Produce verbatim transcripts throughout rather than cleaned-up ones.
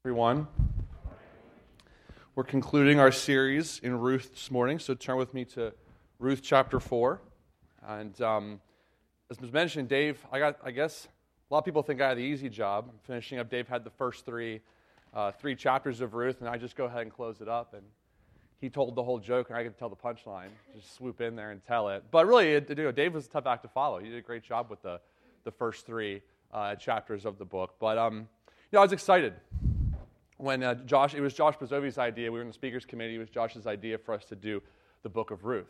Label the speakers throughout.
Speaker 1: Everyone. We're concluding our series in Ruth this morning, so turn with me to Ruth chapter four. And um, as was mentioned, Dave, I got, I guess, a lot of people think I had the easy job. I'm finishing up. Dave had the first three, uh, three chapters of Ruth, and I just go ahead and close it up. And he told the whole joke, and I could tell the punchline, just swoop in there and tell it. But really, it, you know, Dave was a tough act to follow. He did a great job with the, the first three uh, chapters of the book. But um, you know, I was excited. When uh, Josh, it was Josh Bozovi's idea. We were in the speakers committee. It was Josh's idea for us to do the book of Ruth.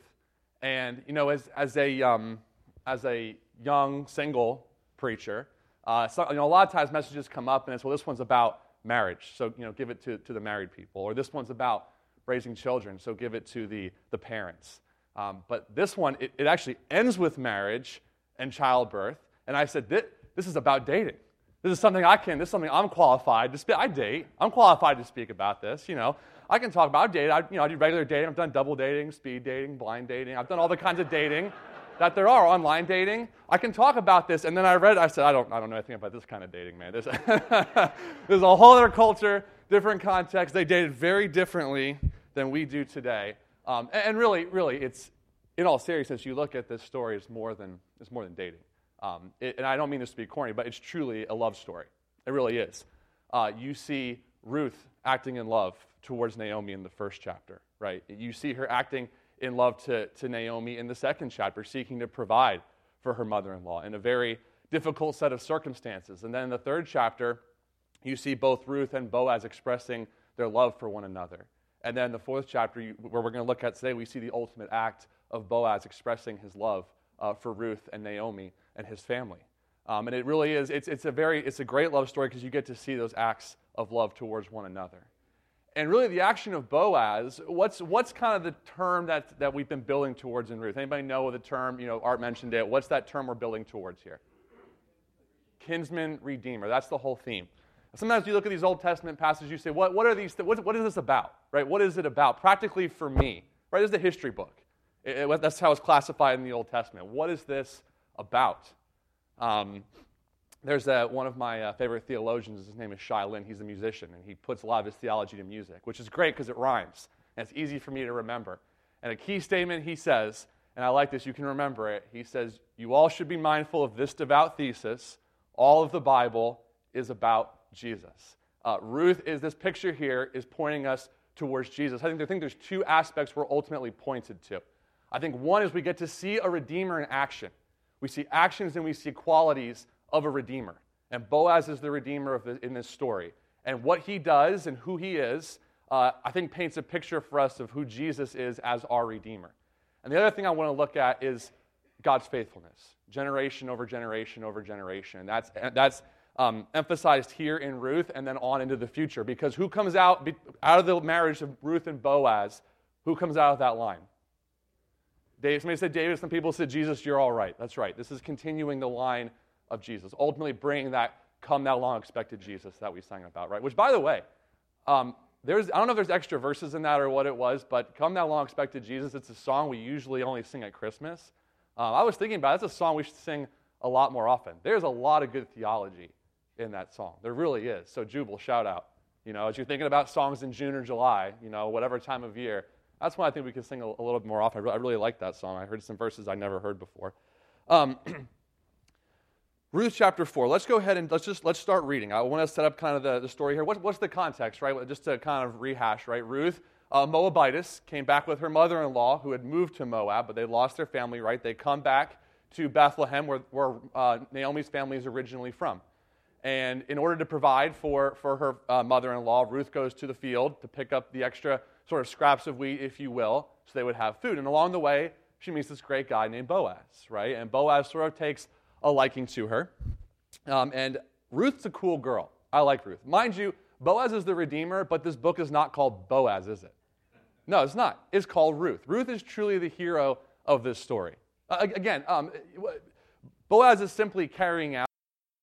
Speaker 1: And you know, as as a um, as a young single preacher, uh, so, you know, a lot of times messages come up and it's, well, this one's about marriage, so you know, give it to, to the married people, or this one's about raising children, so give it to the the parents. Um, but this one, it, it actually ends with marriage and childbirth. And I said, this, this is about dating. This is something I can, this is something I'm qualified to speak. I date. I'm qualified to speak about this, you know. I can talk about dating. I, you know, I do regular dating. I've done double dating, speed dating, blind dating. I've done all the kinds of dating that there are, online dating. I can talk about this. And then I read, I said, I don't I don't know anything about this kind of dating, man. There's, there's a whole other culture, different context. They dated very differently than we do today. Um, and, and really, really, it's, in all seriousness, you look at this story, it's more than it's more than dating. Um, it, and I don't mean this to be corny, but it's truly a love story. It really is. Uh, you see Ruth acting in love towards Naomi in the first chapter, right? You see her acting in love to, to Naomi in the second chapter, seeking to provide for her mother-in-law in a very difficult set of circumstances. And then in the third chapter, you see both Ruth and Boaz expressing their love for one another. And then the fourth chapter, you, where we're going to look at today, we see the ultimate act of Boaz expressing his love uh, for Ruth and Naomi and his family. Um, and it really is, it's, it's a very, it's a great love story because you get to see those acts of love towards one another. And really the action of Boaz, what's what's kind of the term that, that we've been building towards in Ruth? Anybody know the term? You know, Art mentioned it. What's that term we're building towards here? Kinsman redeemer. That's the whole theme. Sometimes you look at these Old Testament passages, you say, what, what are these, th- what, what is this about, right? What is it about? Practically for me, right? This is a history book. It, it, that's how it's classified in the Old Testament. What is this about? Um, there's a, one of my uh, favorite theologians, his name is Shai Lin. He's a musician, and he puts a lot of his theology to music, which is great because it rhymes, and it's easy for me to remember. And a key statement he says, and I like this, you can remember it, he says, you all should be mindful of this devout thesis, all of the Bible is about Jesus. Uh, Ruth is, this picture here is pointing us towards Jesus. I think, I think there's two aspects we're ultimately pointed to. I think one is we get to see a redeemer in action. We see actions and we see qualities of a redeemer. And Boaz is the redeemer of the, in this story. And what he does and who he is, uh, I think paints a picture for us of who Jesus is as our redeemer. And the other thing I want to look at is God's faithfulness, generation over generation over generation. And that's, that's um, emphasized here in Ruth and then on into the future. Because who comes out, out of the marriage of Ruth and Boaz, who comes out of that line? David, somebody said David, some people said Jesus, you're all right. That's right. This is continuing the line of Jesus, ultimately bringing that come thou long expected Jesus that we sang about, right? Which, by the way, um, there's I don't know if there's extra verses in that or what it was, but come thou long expected Jesus, it's a song we usually only sing at Christmas. Um, I was thinking about it. It's a song we should sing a lot more often. There's a lot of good theology in that song. There really is. So Jubal, shout out. You know, as you're thinking about songs in June or July, you know, whatever time of year, that's why I think we can sing a, a little bit more often. I really, I really like that song. I heard some verses I never heard before. Um, Ruth chapter four. Let's go ahead and let's just let's start reading. I want to set up kind of the, the story here. What, what's the context, right? Just to kind of rehash, right? Ruth, uh, Moabitess, came back with her mother-in-law who had moved to Moab, but they lost their family, right? They come back to Bethlehem, where, where uh, Naomi's family is originally from. And in order to provide for, for her uh, mother-in-law, Ruth goes to the field to pick up the extra sort of scraps of wheat, if you will, so they would have food. And along the way, she meets this great guy named Boaz, right? And Boaz sort of takes a liking to her. Um, and Ruth's a cool girl. I like Ruth. Mind you, Boaz is the Redeemer, but this book is not called Boaz, is it? No, it's not. It's called Ruth. Ruth is truly the hero of this story. Uh, again, um, Boaz is simply carrying out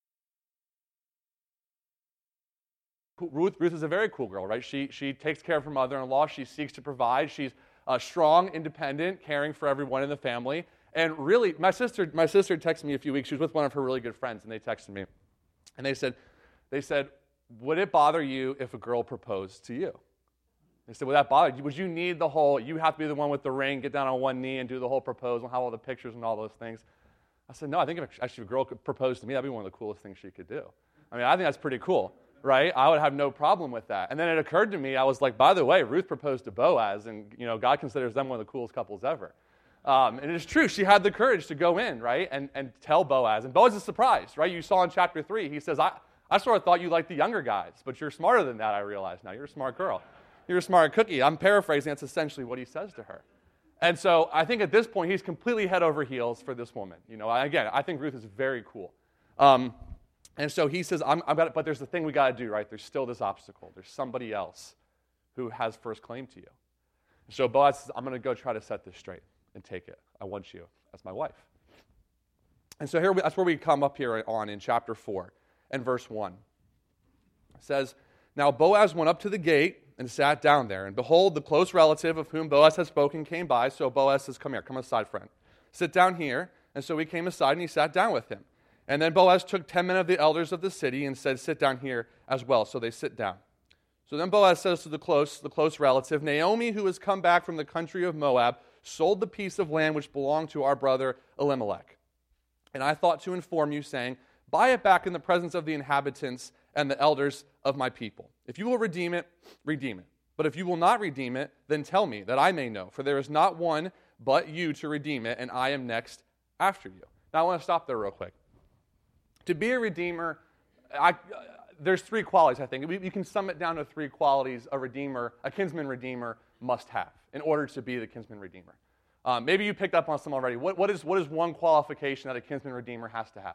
Speaker 1: Ruth, Ruth is a very cool girl, right? She she takes care of her mother-in-law. She seeks to provide. She's uh, strong, independent, caring for everyone in the family. And really, my sister my sister texted me a few weeks. She was with one of her really good friends, and they texted me, and they said, they said, would it bother you if a girl proposed to you? They said, would that bother you? Would you need the whole, you have to be the one with the ring, get down on one knee and do the whole proposal and have all the pictures and all those things? I said, no, I think if actually a girl could propose to me, that'd be one of the coolest things she could do. I mean, I think that's pretty cool, right? I would have no problem with that. And then it occurred to me, I was like, by the way, Ruth proposed to Boaz, and you know, God considers them one of the coolest couples ever. Um, and it's true, she had the courage to go in, right, and, and tell Boaz. And Boaz is surprised, right? You saw in chapter three, he says, I, I sort of thought you liked the younger guys, but you're smarter than that, I realize now. You're a smart girl. You're a smart cookie. I'm paraphrasing. That's essentially what he says to her. And so I think at this point, he's completely head over heels for this woman. You know, again, I think Ruth is very cool. Um, and so he says, I'm, I'm got, but there's the thing we got to do, right? There's still this obstacle. There's somebody else who has first claim to you. So Boaz says, I'm going to go try to set this straight and take it. I want you as my wife. And so here we, that's where we come up here on in chapter four and verse one. It says, now Boaz went up to the gate and sat down there. And behold, the close relative of whom Boaz had spoken came by. So Boaz says, come here, come aside, friend. Sit down here. And so he came aside and he sat down with him. And then Boaz took ten men of the elders of the city and said, sit down here as well. So they sit down. So then Boaz says to the close, the close relative, Naomi, who has come back from the country of Moab, sold the piece of land which belonged to our brother Elimelech. And I thought to inform you, saying, buy it back in the presence of the inhabitants and the elders of my people. If you will redeem it, redeem it. But if you will not redeem it, then tell me, that I may know. For there is not one but you to redeem it, and I am next after you. Now I want to stop there real quick. To be a redeemer, I, uh, there's three qualities, I think. We, you can sum it down to three qualities a redeemer, a kinsman redeemer must have in order to be the kinsman redeemer. Um, maybe you picked up on some already. What, what, is, what is one qualification that a kinsman redeemer has to have?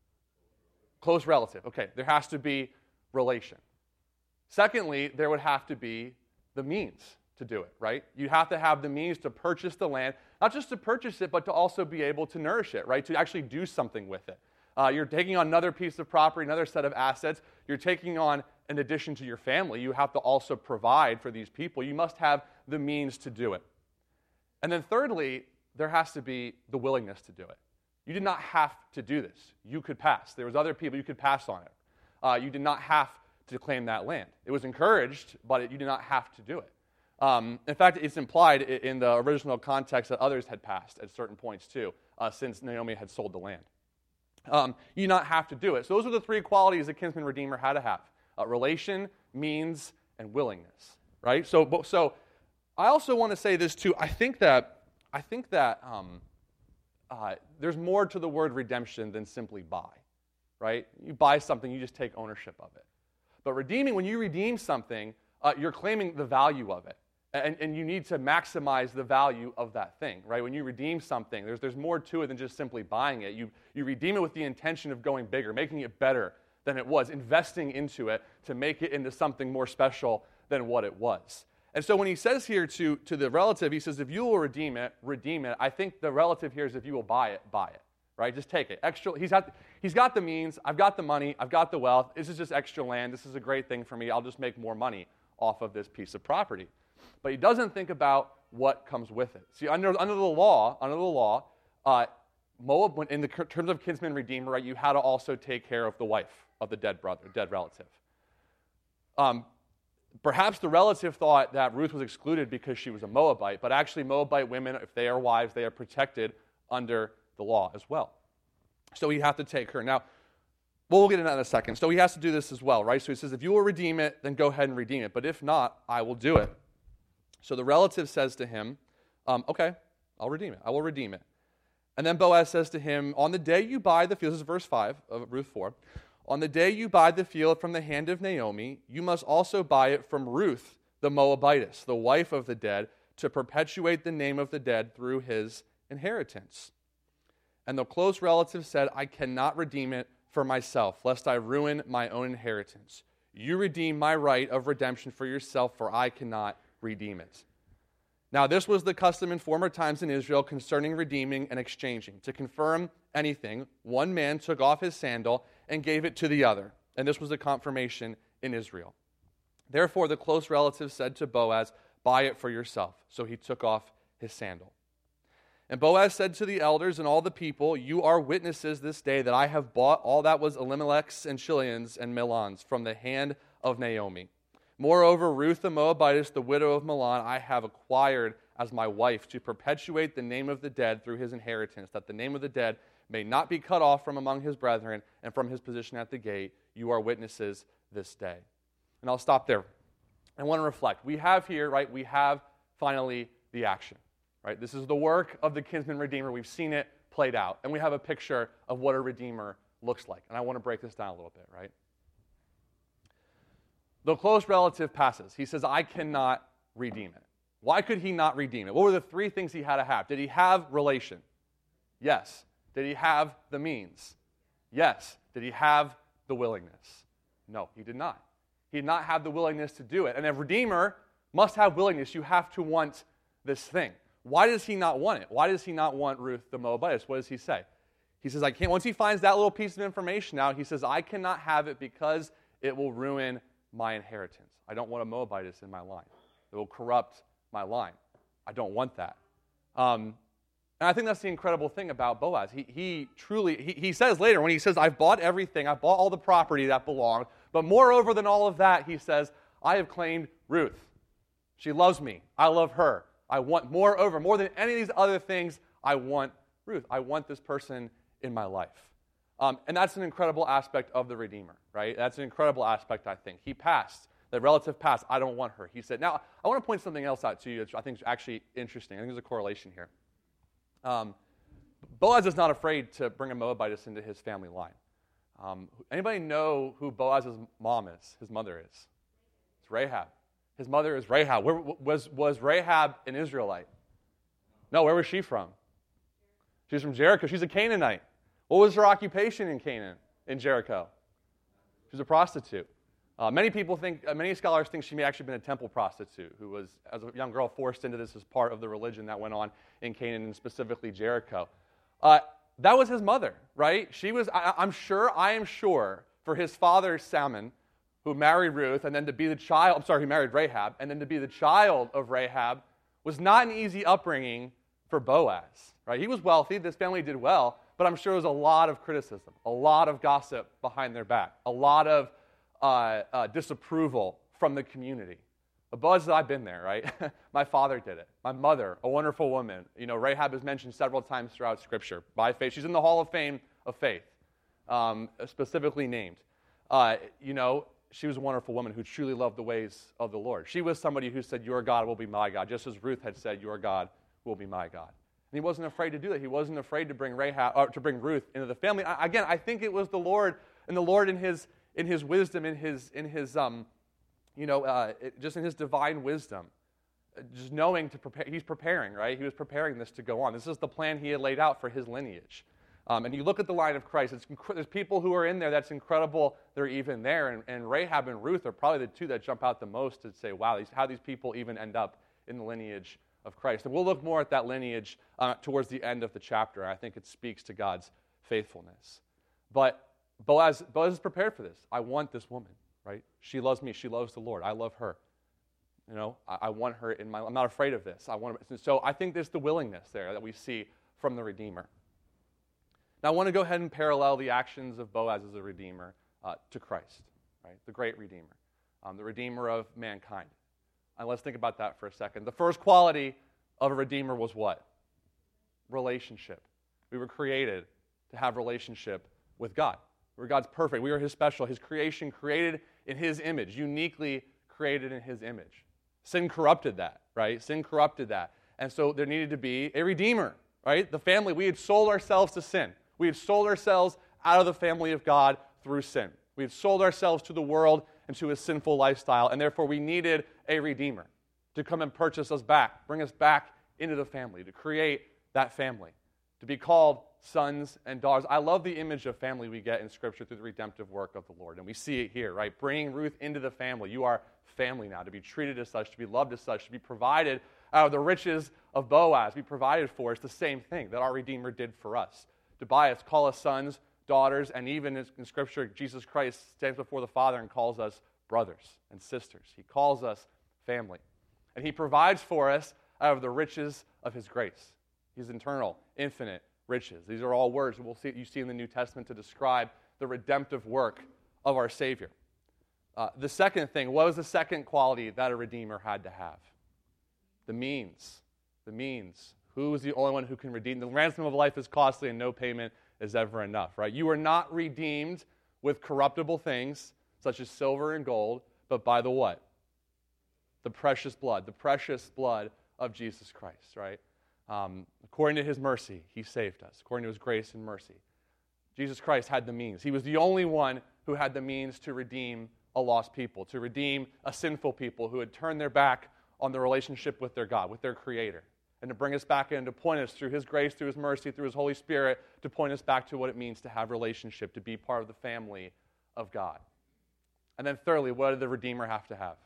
Speaker 1: Close relative. Okay, there has to be relation. Secondly, there would have to be the means to do it, right? You have to have the means to purchase the land, not just to purchase it, but to also be able to nourish it, right? To actually do something with it. Uh, you're taking on another piece of property, another set of assets. You're taking on, in addition to your family, you have to also provide for these people. You must have the means to do it. And then thirdly, there has to be the willingness to do it. You did not have to do this. You could pass. There was other people you could pass on it. Uh, you did not have to claim that land. It was encouraged, but it, you did not have to do it. Um, in fact, it's implied in the original context that others had passed at certain points too, uh, since Naomi had sold the land. Um, you do not have to do it. So those are the three qualities a kinsman redeemer had to have: uh, relation, means, and willingness. Right. So, so I also want to say this too. I think that I think that um, uh, there's more to the word redemption than simply buy. Right. You buy something, you just take ownership of it. But redeeming, when you redeem something, uh, you're claiming the value of it. And, and you need to maximize the value of that thing, right? When you redeem something, there's, there's more to it than just simply buying it. You, you redeem it with the intention of going bigger, making it better than it was, investing into it to make it into something more special than what it was. And so when he says here to, to the relative, he says, if you will redeem it, redeem it. I think the relative here is if you will buy it, buy it, right? Just take it. Extra. He's got, he's got the means. I've got the money. I've got the wealth. This is just extra land. This is a great thing for me. I'll just make more money off of this piece of property. But he doesn't think about what comes with it. See, under, under the law, under the law, uh, Moab, in the terms of kinsman redeemer, right, you had to also take care of the wife of the dead brother, dead relative. Um, perhaps the relative thought that Ruth was excluded because she was a Moabite, but actually Moabite women, if they are wives, they are protected under the law as well. So he have to take her. Now, well, we'll get into that in a second. So he has to do this as well, right? So he says, if you will redeem it, then go ahead and redeem it. But if not, I will do it. So the relative says to him, um, okay, I'll redeem it. I will redeem it. And then Boaz says to him, on the day you buy the field, this is verse five of Ruth four, on the day you buy the field from the hand of Naomi, you must also buy it from Ruth the Moabitess, the wife of the dead, to perpetuate the name of the dead through his inheritance. And the close relative said, I cannot redeem it for myself, lest I ruin my own inheritance. You redeem my right of redemption for yourself, for I cannot redeem it. Now, this was the custom in former times in Israel concerning redeeming and exchanging. To confirm anything, one man took off his sandal and gave it to the other, and this was the confirmation in Israel. Therefore, the close relative said to Boaz, buy it for yourself. So he took off his sandal. And Boaz said to the elders and all the people, "You are witnesses this day that I have bought all that was Elimelech's and Chilion's and Mahlon's from the hand of Naomi. Moreover, Ruth the Moabitess, the widow of Mahlon, I have acquired as my wife to perpetuate the name of the dead through his inheritance, that the name of the dead may not be cut off from among his brethren and from his position at the gate. You are witnesses this day." And I'll stop there. I want to reflect. We have here, right, we have finally the action, right? This is the work of the kinsman redeemer. We've seen it played out. And we have a picture of what a redeemer looks like. And I want to break this down a little bit, right? The close relative passes. He says, I cannot redeem it. Why could he not redeem it? What were the three things he had to have? Did he have relation? Yes. Did he have the means? Yes. Did he have the willingness? No, he did not. He did not have the willingness to do it. And a redeemer must have willingness. You have to want this thing. Why does he not want it? Why does he not want Ruth the Moabitess? What does he say? He says, I can't. Once he finds that little piece of information out, he says, I cannot have it because it will ruin my inheritance. I don't want a Moabitess in my line. It will corrupt my line. I don't want that. Um, and I think that's the incredible thing about Boaz. He, he truly, he, he says later, when he says, I've bought everything, I've bought all the property that belonged, but moreover than all of that, he says, I have claimed Ruth. She loves me. I love her. I want moreover, more than any of these other things, I want Ruth. I want this person in my life. Um, and that's an incredible aspect of the Redeemer, right? That's an incredible aspect, I think. He passed, the relative passed, I don't want her. He said, now, I want to point something else out to you that I think is actually interesting. I think there's a correlation here. Um, Boaz is not afraid to bring a Moabitess into his family line. Um, anybody know who Boaz's mom is, his mother is? It's Rahab. His mother is Rahab. Where, was, was Rahab an Israelite? No, where was she from? She's from Jericho. She's a Canaanite. What was her occupation in Canaan, in Jericho? She was a prostitute. Uh, many people think, uh, many scholars think she may actually have been a temple prostitute who was, as a young girl, forced into this as part of the religion that went on in Canaan and specifically Jericho. Uh, that was his mother, right? She was, I, I'm sure, I am sure, for his father, Salmon, who married Ruth, and then to be the child, I'm sorry, he married Rahab, and then to be the child of Rahab was not an easy upbringing for Boaz, right? He was wealthy, this family did well, but I'm sure there was a lot of criticism, a lot of gossip behind their back, a lot of uh, uh, disapproval from the community. But Boaz said, I've been there, right? My father did it. My mother, a wonderful woman. You know, Rahab is mentioned several times throughout Scripture by faith. She's in the Hall of Fame of faith, um, specifically named. Uh, you know, she was a wonderful woman who truly loved the ways of the Lord. She was somebody who said, your God will be my God, just as Ruth had said, your God will be my God. And he wasn't afraid to do that. He wasn't afraid to bring Rahab, or to bring Ruth into the family. I, again, I think it was the Lord, and the Lord in his in his wisdom, in his in his um, you know, uh, it, just in his divine wisdom, just knowing to prepare. He's preparing, right? He was preparing this to go on. This is the plan he had laid out for his lineage. Um, and you look at the line of Christ. It's inc- there's people who are in there. That's incredible. They're even there. And, and Rahab and Ruth are probably the two that jump out the most to say, wow, these, how these people even end up in the lineage of Christ. And we'll look more at that lineage uh, towards the end of the chapter. I think it speaks to God's faithfulness. But Boaz, Boaz is prepared for this. I want this woman, right? She loves me. She loves the Lord. I love her. You know, I, I want her in my. I'm not afraid of this. I want. So I think there's the willingness there that we see from the Redeemer. Now I want to go ahead and parallel the actions of Boaz as a Redeemer uh, to Christ, right? The great Redeemer, um, the Redeemer of mankind. And let's think about that for a second. The first quality of a Redeemer was what? Relationship. We were created to have relationship with God. We were God's perfect. We were His special. His creation created in His image, uniquely created in His image. Sin corrupted that, right? Sin corrupted that. And so there needed to be a Redeemer, right? The family, we had sold ourselves to sin. We had sold ourselves out of the family of God through sin. We had sold ourselves to the world and to a sinful lifestyle, and therefore we needed a Redeemer to come and purchase us back, bring us back into the family, to create that family, to be called sons and daughters. I love the image of family we get in Scripture through the redemptive work of the Lord, and we see it here, right? Bringing Ruth into the family. You are family now, to be treated as such, to be loved as such, to be provided out of the riches of Boaz, be provided for. It's the same thing that our Redeemer did for us, to buy us, call us sons, daughters, and even in Scripture, Jesus Christ stands before the Father and calls us brothers and sisters. He calls us family. And He provides for us out of the riches of His grace. He's eternal, infinite riches. These are all words we'll see, you see in the New Testament to describe the redemptive work of our Savior. Uh, the second thing, what was the second quality that a Redeemer had to have? The means. The means. Who is the only one who can redeem? The ransom of life is costly and no payment is ever enough, right? You are not redeemed with corruptible things, such as silver and gold, but by the what? The precious blood, the precious blood of Jesus Christ, right? Um, according to his mercy, he saved us. According to his grace and mercy. Jesus Christ had the means. He was the only one who had the means to redeem a lost people, to redeem a sinful people who had turned their back on the relationship with their God, with their Creator, and to bring us back in, to point us through his grace, through his mercy, through his Holy Spirit, to point us back to what it means to have relationship, to be part of the family of God. And then thirdly, what did the Redeemer have to have?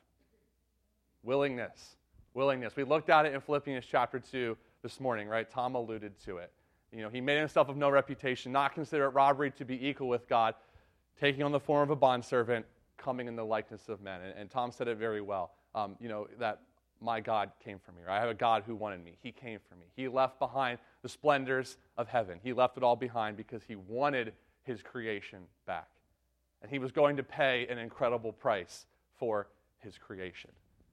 Speaker 1: Willingness. Willingness. We looked at it in Philippians chapter two this morning, right? Tom alluded to it. You know, he made himself of no reputation, not consider it robbery to be equal with God, taking on the form of a bondservant, coming in the likeness of men. And, and Tom said it very well, um, you know, that my God came for me. Right? I have a God who wanted me. He came for me. He left behind the splendors of heaven. He left it all behind because he wanted his creation back. And he was going to pay an incredible price for his creation.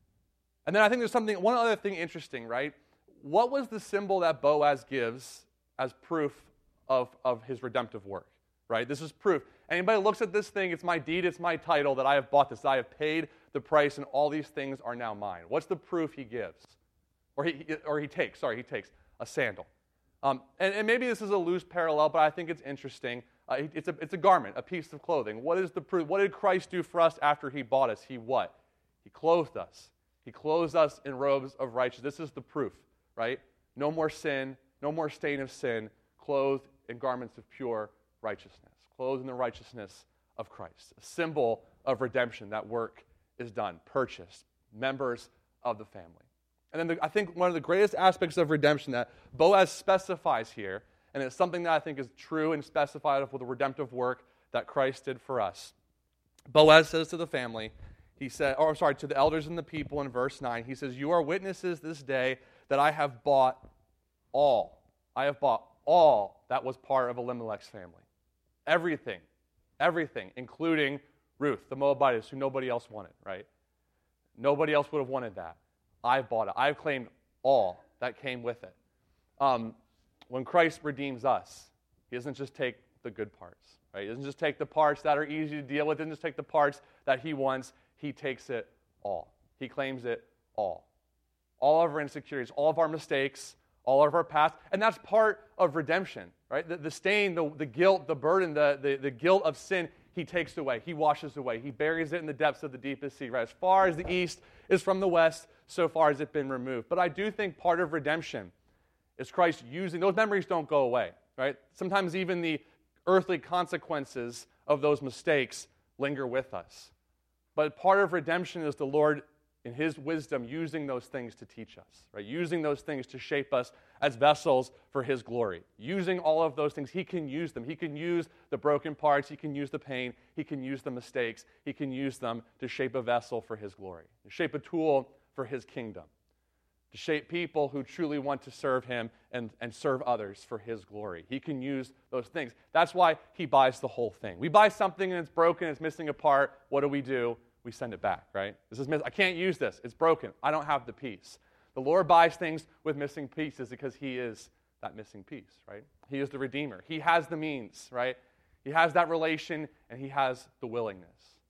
Speaker 1: And then I think there's something, one other thing interesting, right? What was the symbol that Boaz gives as proof of, of his redemptive work, right? This is proof. Anybody looks at this thing, it's my deed, it's my title that I have bought this, that I have paid the price, and all these things are now mine. What's the proof he gives? Or he, or he takes, sorry, he takes a sandal. Um, and, and maybe this is a loose parallel, but I think it's interesting. Uh, it's, a, it's a garment, a piece of clothing. What is the proof? What did Christ do for us after he bought us? He what? He clothed us. He clothes us in robes of righteousness. This is the proof, right? No more sin, no more stain of sin, clothed in garments of pure righteousness, clothed in the righteousness of Christ, a symbol of redemption. That work is done, purchased, members of the family. And then the, I think one of the greatest aspects of redemption that Boaz specifies here, and it's something that I think is true and specified with the redemptive work that Christ did for us. Boaz says to the family, he said, or I'm sorry, to the elders and the people in verse nine, he says, "You are witnesses this day that I have bought all. I have bought all that was part of Elimelech's family. Everything, everything, including Ruth, the Moabitess, who nobody else wanted, right? Nobody else would have wanted that. I've bought it. I've claimed all that came with it." Um, when Christ redeems us, he doesn't just take the good parts, right? He doesn't just take the parts that are easy to deal with. He doesn't just take the parts that he wants. He takes it all. He claims it all. All of our insecurities, all of our mistakes, all of our past. And that's part of redemption, right? The, the stain, the, the guilt, the burden, the, the, the guilt of sin, he takes away. He washes away. He buries it in the depths of the deepest sea, right? As far as the east is from the west, so far has it been removed. But I do think part of redemption is Christ using, those memories don't go away, right? Sometimes even the earthly consequences of those mistakes linger with us. But part of redemption is the Lord, in his wisdom, using those things to teach us, right? Using those things to shape us as vessels for his glory. Using all of those things, he can use them. He can use the broken parts. He can use the pain. He can use the mistakes. He can use them to shape a vessel for his glory, to shape a tool for his kingdom, to shape people who truly want to serve him and, and serve others for his glory. He can use those things. That's why he buys the whole thing. We buy something and it's broken, it's missing a part. What do we do? We send it back, right? This is miss- I can't use this. It's broken. I don't have the piece. The Lord buys things with missing pieces because he is that missing piece, right? He is the Redeemer. He has the means, right? He has that relation and he has the willingness.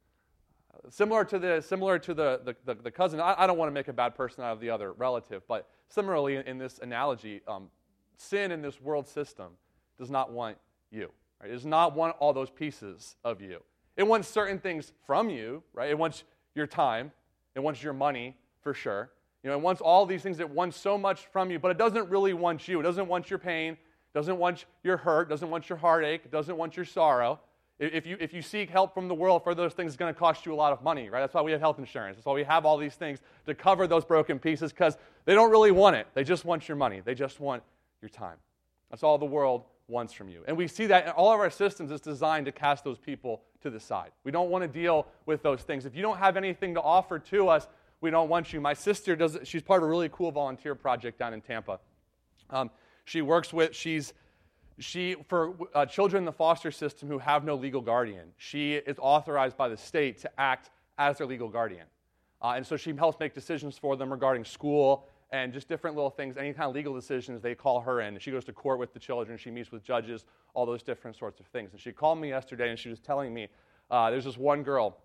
Speaker 1: Uh, similar to the similar to the the, the, the cousin, I, I don't want to make a bad person out of the other relative, but similarly in, in this analogy, um, sin in this world system does not want you, right? It does not want all those pieces of you. It wants certain things from you, right? It wants your time. It wants your money, for sure. You know, it wants all these things. It wants so much from you, but it doesn't really want you. It doesn't want your pain. It doesn't want your hurt. It doesn't want your heartache. It doesn't want your sorrow. If you, if you seek help from the world for those things, it's going to cost you a lot of money, right? That's why we have health insurance. That's why we have all these things to cover those broken pieces, because they don't really want it. They just want your money. They just want your time. That's all the world wants from you. And we see that in all of our systems is designed to cast those people to the side. We don't want to deal with those things. If you don't have anything to offer to us, we don't want you. My sister does, she's part of a really cool volunteer project down in Tampa. Um, She works with, she's, she, for uh, children in the foster system who have no legal guardian, she is authorized by the state to act as their legal guardian. Uh, and so she helps make decisions for them regarding school and just different little things, any kind of legal decisions, they call her in. She goes to court with the children, she meets with judges, all those different sorts of things. And she called me yesterday and she was telling me, uh, there's this one girl,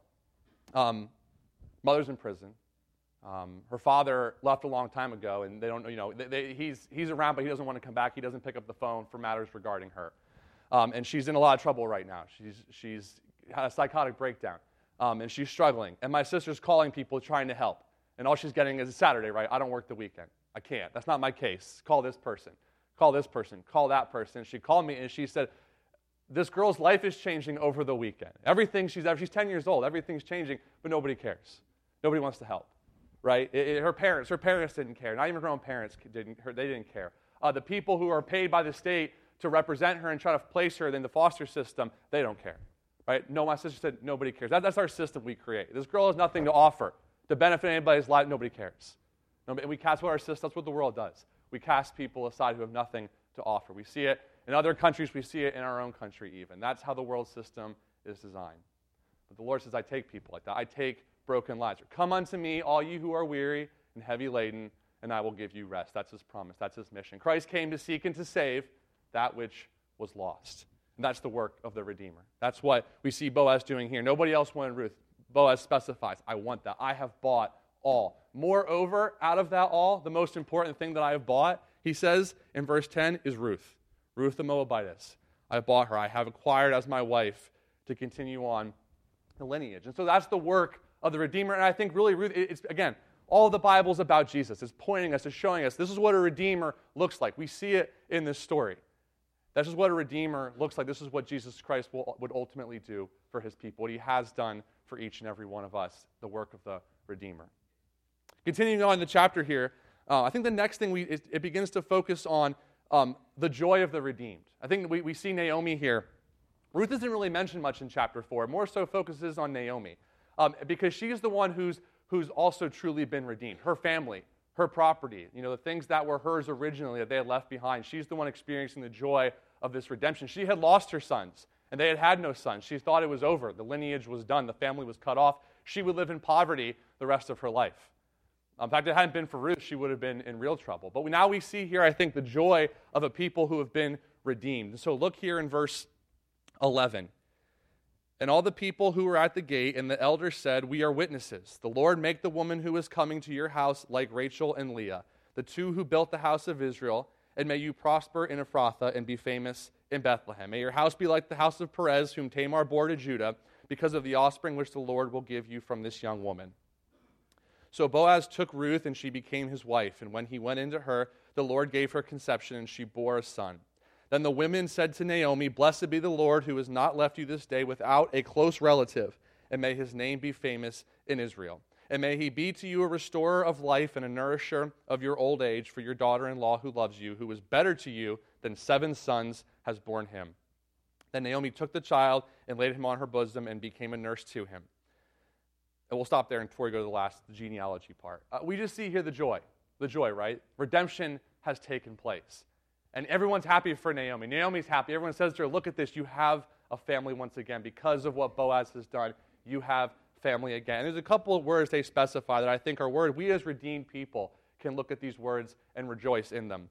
Speaker 1: um, mother's in prison. Um, her father left a long time ago, and they don't know, you know, they, they, he's, he's around, but he doesn't want to come back. He doesn't pick up the phone for matters regarding her. Um, and she's in a lot of trouble right now. She's, she's had a psychotic breakdown, um, and she's struggling. And my sister's calling people trying to help. And all she's getting is, it's Saturday, right? I don't work the weekend. I can't. That's not my case. Call this person. Call this person. Call that person. She called me, and she said, this girl's life is changing over the weekend. Everything, she's, she's ten years old. Everything's changing, but nobody cares. Nobody wants to help. Right? It, it, her parents, her parents didn't care. Not even her own parents didn't. Her, they didn't care. Uh, the people who are paid by the state to represent her and try to place her in the foster system, they don't care. Right? No, my sister said nobody cares. That, that's our system we create. This girl has nothing to offer to benefit anybody's life. Nobody cares. Nobody, we cast what our system. That's what the world does. We cast people aside who have nothing to offer. We see it in other countries. We see it in our own country even. That's how the world system is designed. But the Lord says, I take people like that. I take broken lives. Come unto me, all you who are weary and heavy laden, and I will give you rest. That's his promise. That's his mission. Christ came to seek and to save that which was lost. And that's the work of the Redeemer. That's what we see Boaz doing here. Nobody else wanted Ruth. Boaz specifies, I want that. I have bought all. Moreover, out of that all, the most important thing that I have bought, he says in verse ten, is Ruth. Ruth the Moabitess. I have bought her. I have acquired as my wife to continue on the lineage. And so that's the work of the Redeemer. And I think really, Ruth, it's, again, all the Bible's about Jesus. It's pointing us, it's showing us, this is what a Redeemer looks like. We see it in this story. This is what a Redeemer looks like. This is what Jesus Christ will, would ultimately do for his people, what he has done for each and every one of us, the work of the Redeemer. Continuing on in the chapter here, uh, I think the next thing we is, it begins to focus on um, the joy of the redeemed. I think we, we see Naomi here. Ruth isn't really mentioned much in chapter four. More so focuses on Naomi. Um, because she's the one who's who's also truly been redeemed. Her family, her property, you know, the things that were hers originally that they had left behind. She's the one experiencing the joy of this redemption. She had lost her sons, and they had had no sons. She thought it was over. The lineage was done. The family was cut off. She would live in poverty the rest of her life. In fact, if it hadn't been for Ruth, she would have been in real trouble. But now we see here, I think, the joy of a people who have been redeemed. So look here in verse eleven. And all the people who were at the gate and the elders said, we are witnesses. The Lord make the woman who is coming to your house like Rachel and Leah, the two who built the house of Israel, and may you prosper in Ephrathah and be famous in Bethlehem. May your house be like the house of Perez, whom Tamar bore to Judah, because of the offspring which the Lord will give you from this young woman. So Boaz took Ruth, and she became his wife. And when he went into her, the Lord gave her conception, and she bore a son. Then the women said to Naomi, blessed be the Lord who has not left you this day without a close relative, and may his name be famous in Israel. And may he be to you a restorer of life and a nourisher of your old age, for your daughter-in-law who loves you, who is better to you than seven sons, has borne him. Then Naomi took the child and laid him on her bosom and became a nurse to him. And we'll stop there before we go to the last the genealogy part. Uh, we just see here the joy. The joy, right? Redemption has taken place. And everyone's happy for Naomi. Naomi's happy. Everyone says to her, look at this. You have a family once again. Because of what Boaz has done, you have family again. And there's a couple of words they specify that I think are words we as redeemed people can look at these words and rejoice in them.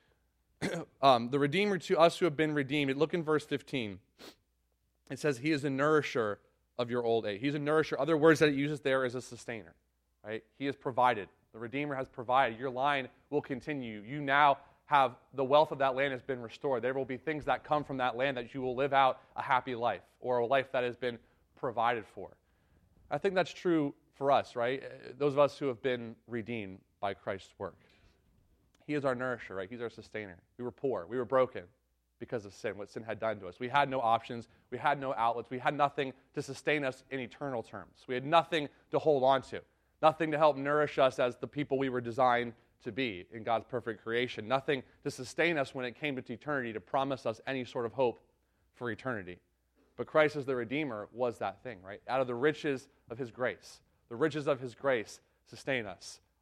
Speaker 1: um, the Redeemer to us who have been redeemed. Look in verse fifteen. It says, he is a nourisher of your old age. He's a nourisher. Other words that it uses there is a sustainer. Right? He has provided. The Redeemer has provided. Your line will continue. You now have the wealth of that land has been restored. There will be things that come from that land that you will live out a happy life or a life that has been provided for. I think that's true for us, right? Those of us who have been redeemed by Christ's work. He is our nourisher, right? He's our sustainer. We were poor. We were broken because of sin, what sin had done to us. We had no options. We had no outlets. We had nothing to sustain us in eternal terms. We had nothing to hold on to, nothing to help nourish us as the people we were designed to be in God's perfect creation, nothing to sustain us when it came to eternity, to promise us any sort of hope for eternity. But Christ as the Redeemer was that thing, right? Out of the riches of his grace. The riches of his grace sustain us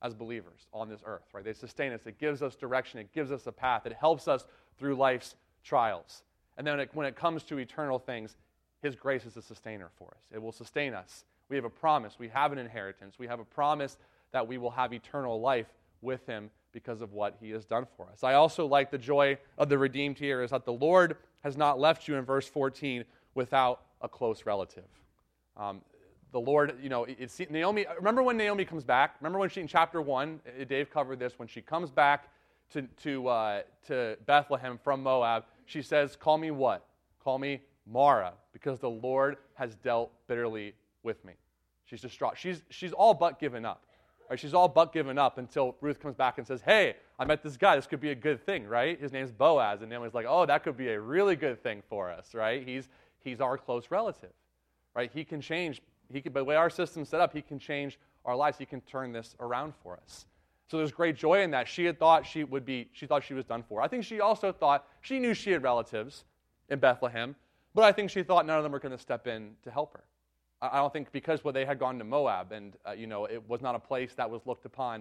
Speaker 1: as believers on this earth, right? They sustain us. It gives us direction. It gives us a path. It helps us through life's trials. And then it, when it comes to eternal things, his grace is a sustainer for us. It will sustain us. We have a promise. We have an inheritance. We have a promise that we will have eternal life with him because of what he has done for us. I also like the joy of the redeemed here is that the Lord has not left you in verse fourteen without a close relative. Um, the Lord, you know, it's Naomi. Remember when Naomi comes back? Remember when she, in chapter one, Dave covered this, when she comes back to, to, uh, to Bethlehem from Moab, she says, call me what? Call me Mara, because the Lord has dealt bitterly with me. She's distraught. She's, she's all but given up. Right? She's all but given up until Ruth comes back and says, hey, I met this guy. This could be a good thing, right? His name's Boaz. And Naomi's like, oh, that could be a really good thing for us, right? He's, he's our close relative, right? He can change. He can, by the way our system's set up, he can change our lives. He can turn this around for us. So there's great joy in that. She had thought she would be, she thought she was done for. I think she also thought, she knew she had relatives in Bethlehem, but I think she thought none of them were going to step in to help her. I don't think because well, they had gone to Moab and, uh, you know, it was not a place that was looked upon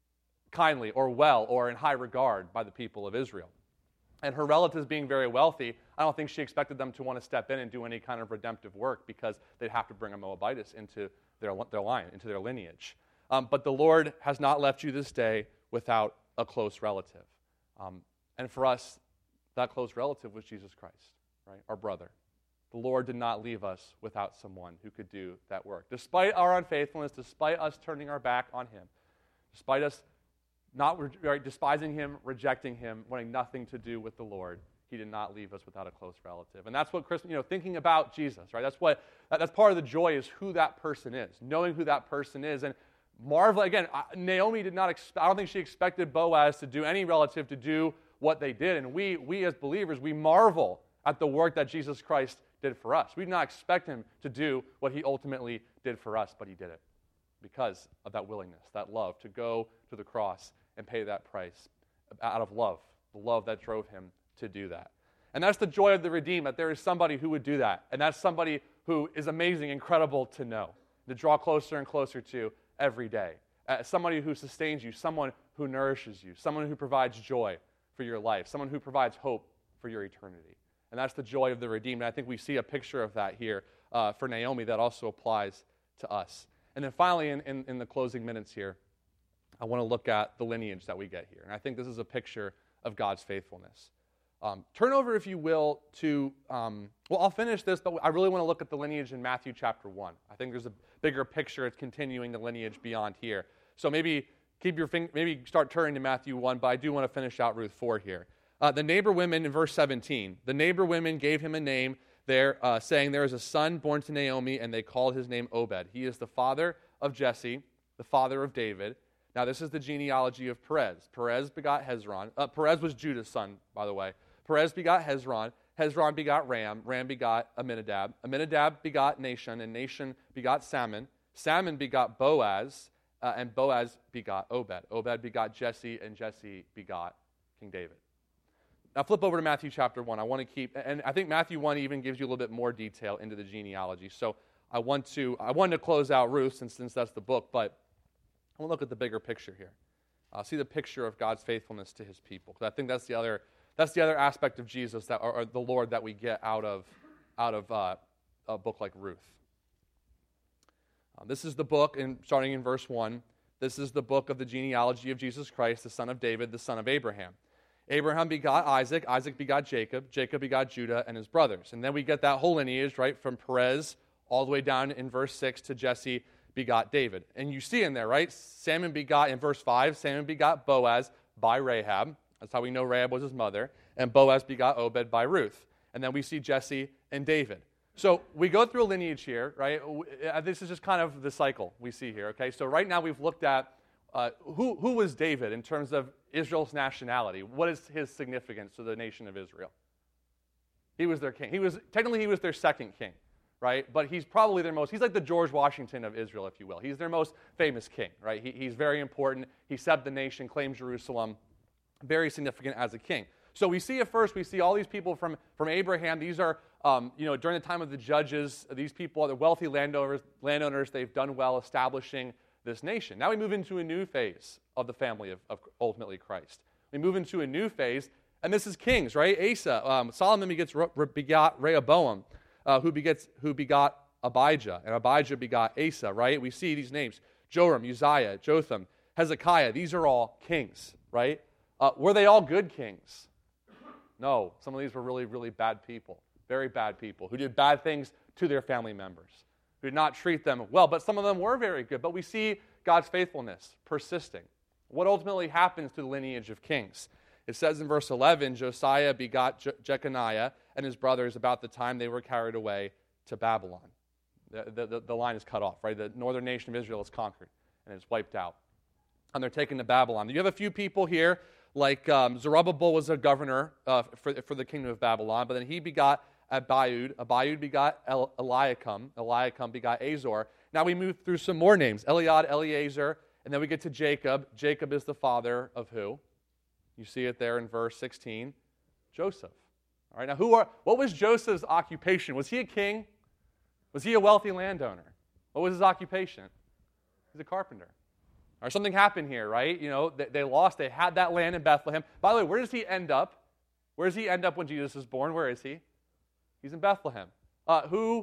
Speaker 1: kindly or well or in high regard by the people of Israel. And her relatives being very wealthy, I don't think she expected them to want to step in and do any kind of redemptive work because they'd have to bring a Moabitess into their, their line, into their lineage. Um, but the Lord has not left you this day without a close relative. Um, and for us, that close relative was Jesus Christ, right? Our brother. The Lord did not leave us without someone who could do that work. Despite our unfaithfulness, despite us turning our back on him, despite us not right, despising him, rejecting him, wanting nothing to do with the Lord, he did not leave us without a close relative. And that's what Christmas, you know, thinking about Jesus, right? That's what, that's part of the joy is who that person is, knowing who that person is. And marvel, again, Naomi did not, expect, I don't think she expected Boaz to do, any relative to do what they did. And we, we as believers, we marvel at the work that Jesus Christ did for us. We did not expect him to do what he ultimately did for us, but he did it because of that willingness, that love, to go to the cross and pay that price out of love, the love that drove him to do that. And that's the joy of the redeemed, that there is somebody who would do that, and that's somebody who is amazing, incredible to know, to draw closer and closer to every day. Uh, somebody who sustains you, someone who nourishes you, someone who provides joy for your life, someone who provides hope for your eternity. And that's the joy of the redeemed. And I think we see a picture of that here uh, for Naomi that also applies to us. And then finally, in, in, in the closing minutes here, I want to look at the lineage that we get here. And I think this is a picture of God's faithfulness. Um, turn over, if you will, to, um, well, I'll finish this, but I really want to look at the lineage in Matthew chapter one. I think there's a bigger picture. It's continuing the lineage beyond here. So maybe keep your finger, maybe start turning to Matthew one, but I do want to finish out Ruth four here. Uh, the neighbor women in verse seventeen, the neighbor women gave him a name there, uh, saying, there is a son born to Naomi, and they called his name Obed. He is the father of Jesse, the father of David. Now, this is the genealogy of Perez. Perez begot Hezron. Uh, Perez was Judah's son, by the way. Perez begot Hezron. Hezron begot Ram. Ram begot Aminadab. Aminadab begot Nahshon, and Nahshon begot Salmon. Salmon begot Boaz, uh, and Boaz begot Obed. Obed begot Jesse, and Jesse begot King David. Now flip over to Matthew chapter one. I want to keep, and I think Matthew one even gives you a little bit more detail into the genealogy. So I want to, I wanted to close out Ruth since, since that's the book, but I want to look at the bigger picture here. Uh, see the picture of God's faithfulness to his people. Because I think that's the other, that's the other aspect of Jesus that, or, or the Lord that we get out of, out of uh, a book like Ruth. Uh, this is the book, in, starting in verse one. This is the book of the genealogy of Jesus Christ, the son of David, the son of Abraham. Abraham begot Isaac, Isaac begot Jacob, Jacob begot Judah and his brothers. And then we get that whole lineage, right, from Perez all the way down in verse six to Jesse begot David. And you see in there, right, Salmon begot, in verse five, Salmon begot Boaz by Rahab. That's how we know Rahab was his mother. And Boaz begot Obed by Ruth. And then we see Jesse and David. So we go through a lineage here, right? This is just kind of the cycle we see here, okay? So right now we've looked at uh, who, who was David in terms of Israel's nationality. What is his significance to the nation of Israel? He was their king. He was technically he was their second king, right? But he's probably their most, he's like the George Washington of Israel, if you will. He's their most famous king, right? He, he's very important. He set the nation, claimed Jerusalem, very significant as a king. So we see at first, we see all these people from, from Abraham. These are, um, you know, during the time of the judges, these people are the wealthy landowners, landowners. They've done well establishing this nation. Now we move into a new phase of the family of, of ultimately Christ. We move into a new phase, and this is kings, right? Asa, um, Solomon begets, begot Rehoboam, uh, who begets who begot Abijah, and Abijah begot Asa, right? We see these names: Joram, Uzziah, Jotham, Hezekiah. These are all kings, right? Uh, were they all good kings? No. Some of these were really, really bad people, very bad people, who did bad things to their family members, who did not treat them well. But some of them were very good. But we see God's faithfulness persisting. What ultimately happens to the lineage of kings? It says in verse eleven, Josiah begot Je- Jeconiah and his brothers about the time they were carried away to Babylon. The, the, the line is cut off, right? The northern nation of Israel is conquered and is wiped out. And they're taken to Babylon. You have a few people here, like um, Zerubbabel was a governor uh, for, for the kingdom of Babylon, but then he begot Abiud. Abiud begot El- Eliakim. Eliakim begot Azor. Now we move through some more names: Eliad, Eleazar, and then we get to Jacob. Jacob is the father of who? You see it there in verse sixteen, Joseph. All right, now who are? What was Joseph's occupation? Was he a king? Was he a wealthy landowner? What was his occupation? He's a carpenter. All right, something happened here, right? You know, they, they lost. They had that land in Bethlehem. By the way, where does he end up? Where does he end up when Jesus is born? Where is he? He's in Bethlehem. Uh, who,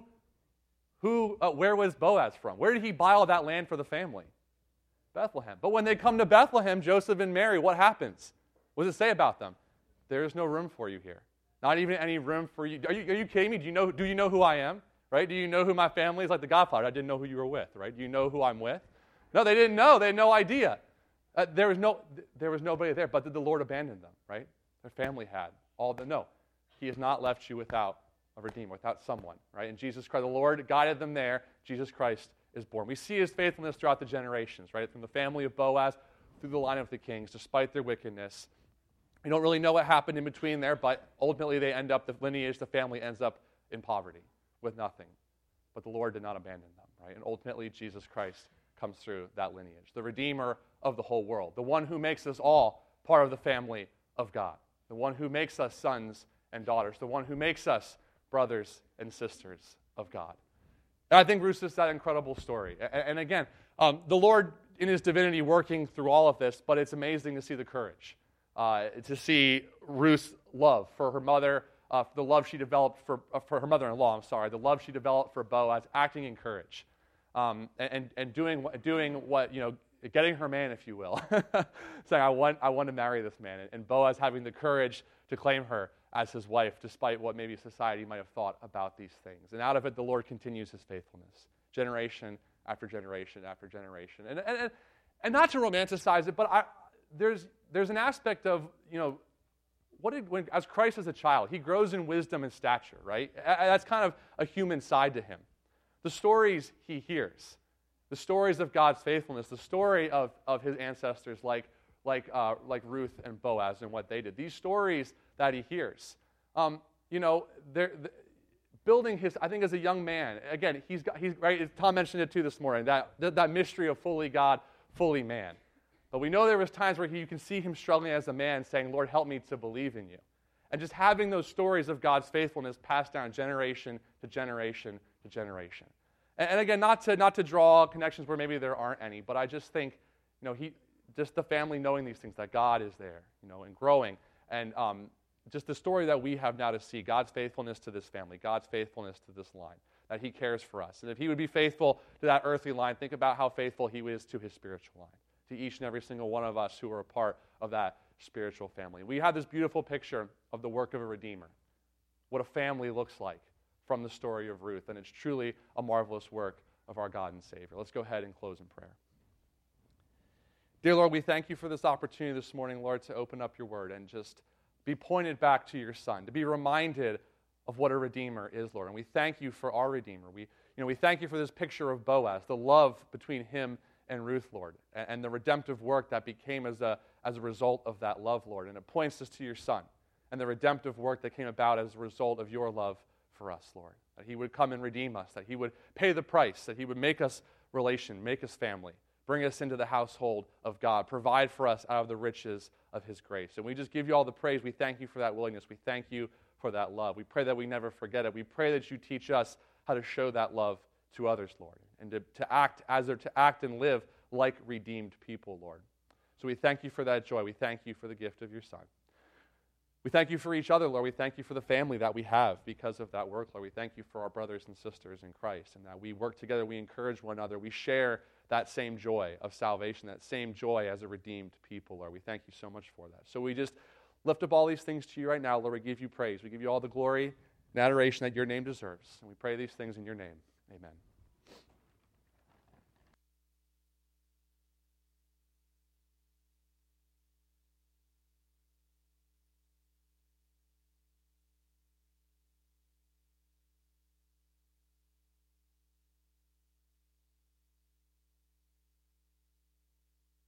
Speaker 1: who, uh, where was Boaz from? Where did he buy all that land for the family? Bethlehem. But when they come to Bethlehem, Joseph and Mary, what happens? What does it say about them? There's no room for you here. Not even any room for you. Are you, are you kidding me? Do you know, do you know who I am? Right? Do you know who my family is? Like the Godfather, I didn't know who you were with, right? Do you know who I'm with? No, they didn't know. They had no idea. Uh, there was no, there was nobody there. But did the Lord abandon them? Right? Their family had all the no. He has not left you without a redeemer, without someone. Right? And Jesus Christ, the Lord guided them there. Jesus Christ is born. We see His faithfulness throughout the generations. Right? From the family of Boaz through the line of the kings, despite their wickedness. We don't really know what happened in between there, but ultimately they end up. The lineage, the family ends up in poverty with nothing. But the Lord did not abandon them. Right? And ultimately Jesus Christ comes through that lineage, the Redeemer of the whole world, the one who makes us all part of the family of God, the one who makes us sons and daughters, the one who makes us brothers and sisters of God. And I think Ruth is that incredible story. And, and again, um, the Lord in His divinity working through all of this, but it's amazing to see the courage, uh, to see Ruth's love for her mother, uh, the love she developed for, uh, for her mother-in-law, I'm sorry, the love she developed for Boaz, acting in courage. Um, and, and doing, doing what, you know, getting her man, if you will. Saying, I want, I want to marry this man. And Boaz having the courage to claim her as his wife, despite what maybe society might have thought about these things. And out of it, the Lord continues His faithfulness, generation after generation after generation. And, and, and not to romanticize it, but I, there's, there's an aspect of, you know, what did, when, as Christ as a child, He grows in wisdom and stature, right? That's kind of a human side to Him. The stories He hears, the stories of God's faithfulness, the story of, of His ancestors like, like, uh, like Ruth and Boaz and what they did, these stories that He hears. Um, you know, they're, they're building His, I think as a young man, again, he's got, he's, right, Tom mentioned it too this morning, that, that mystery of fully God, fully man. But we know there was times where he, you can see him struggling as a man saying, Lord, help me to believe in you. And just having those stories of God's faithfulness passed down generation to generation to generation. And, and again, not to not to draw connections where maybe there aren't any, but I just think, you know, he just the family knowing these things, that God is there, you know, and growing. And um, just the story that we have now to see, God's faithfulness to this family, God's faithfulness to this line, that He cares for us. And if He would be faithful to that earthly line, think about how faithful He is to His spiritual line, to each and every single one of us who are a part of that spiritual family. We have this beautiful picture of the work of a Redeemer, what a family looks like from the story of Ruth, and it's truly a marvelous work of our God and Savior. Let's go ahead and close in prayer. Dear Lord, we thank You for this opportunity this morning, Lord, to open up Your Word and just be pointed back to Your Son, to be reminded of what a Redeemer is, Lord. And we thank You for our Redeemer. We, you know, we thank You for this picture of Boaz, the love between him and Ruth, Lord, and, and the redemptive work that became as a, as a result of that love, Lord. And it points us to Your Son and the redemptive work that came about as a result of Your love for us, Lord. That He would come and redeem us, that He would pay the price, that He would make us relation, make us family, bring us into the household of God, provide for us out of the riches of His grace. And we just give You all the praise. We thank You for that willingness. We thank You for that love. We pray that we never forget it. We pray that You teach us how to show that love to others, Lord, and to, to act as they're to act and live like redeemed people, Lord. So we thank you for that joy. We thank you for the gift of your Son. We thank you for each other, Lord. We thank you for the family that we have because of that work, Lord. We thank you for our brothers and sisters in Christ and that we work together, we encourage one another, we share that same joy of salvation, that same joy as a redeemed people, Lord. We thank you so much for that. So we just lift up all these things to you right now, Lord. We give you praise. We give you all the glory and adoration that your name deserves. And we pray these things in your name. Amen.